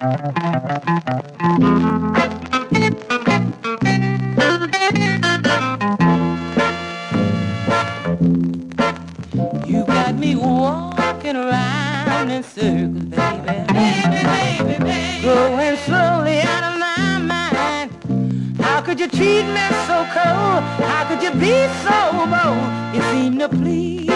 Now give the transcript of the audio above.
You got me walking around in circles, baby. Baby, baby, baby. Going slowly out of my mind. How could you treat me so cold? How could you be so bold? You seem to please